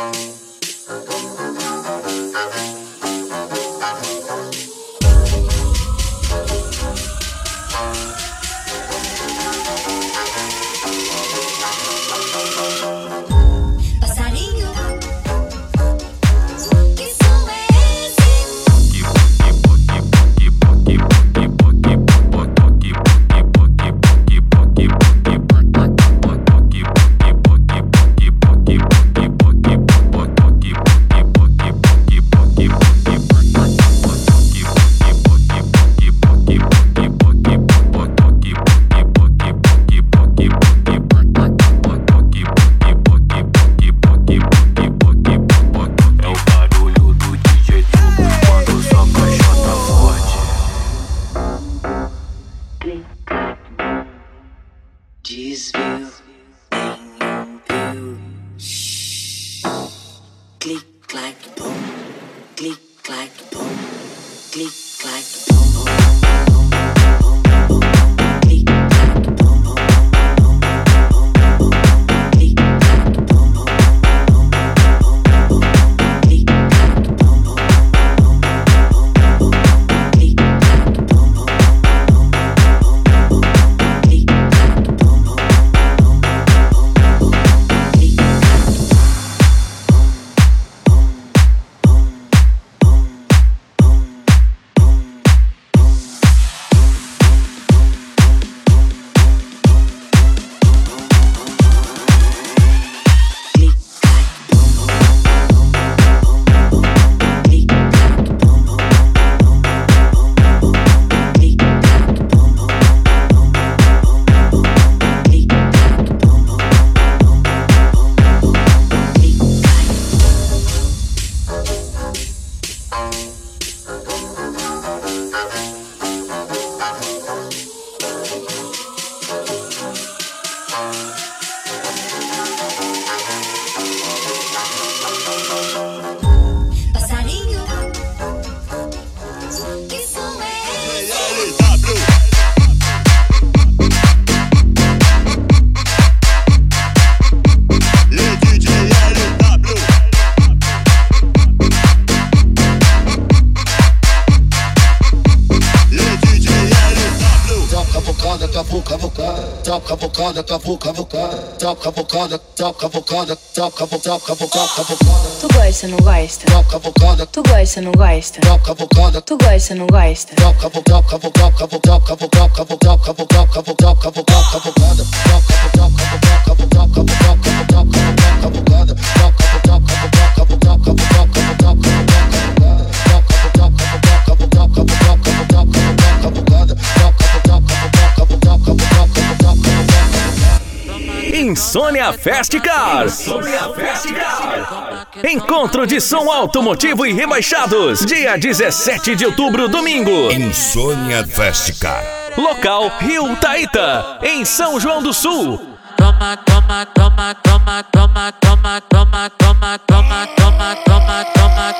Desvio, nenhum viu. Click, clack, boom. Click, clack, boom. Click, clack, boom, boom, boom, boom, boom, boom, boom. Click, clack, boom, boom, boom, boom, boom, boom, boom. Click, clack, boom, boom, boom, boom, boom, boom. Click, clack, boom, boom, boom, boom, boom, boom. Click, clack, boom, boom, boom, boom, boom, boom. Click, clack, boom, boom. Cavocada, cavocada, tu gosta, não gosta? cavocada, Tu gosta, não gosta? cavocada, Tu gosta, não gosta? Insônia Fast Car. Encontro de som automotivo e rebaixados. Dia 17 de outubro, domingo. Insônia Fast Car. Local Rio Taíta, em São João do Sul. Toma, toma, toma, toma, toma, toma, toma, toma, toma, toma, toma, toma.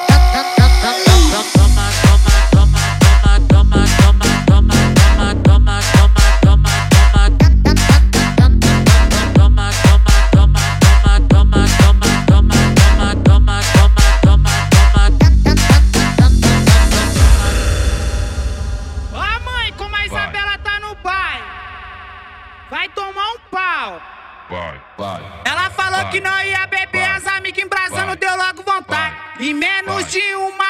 Vai tomar um pau. Vai. Ela falou que não ia beber, as amigas embrasando, deu logo vontade. Em menos de uma